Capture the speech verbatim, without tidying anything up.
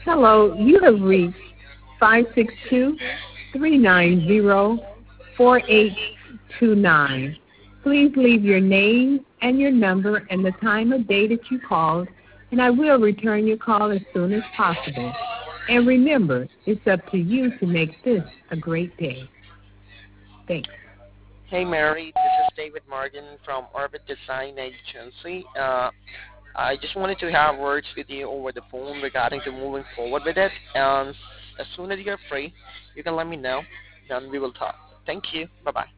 Hello, you have reached five six two, three nine zero, four eight two nine. Please leave your name and your number and the time of day that you called, and I will return your call as soon as possible. And remember, it's up to you to make this a great day. Thanks. Hey Mary, this is David Morgan from Orbit Design Agency. Uh, I just wanted to have words with you over the phone regarding to moving forward with it. And as soon as you're free, you can let me know, then we will talk. Thank you. Bye bye.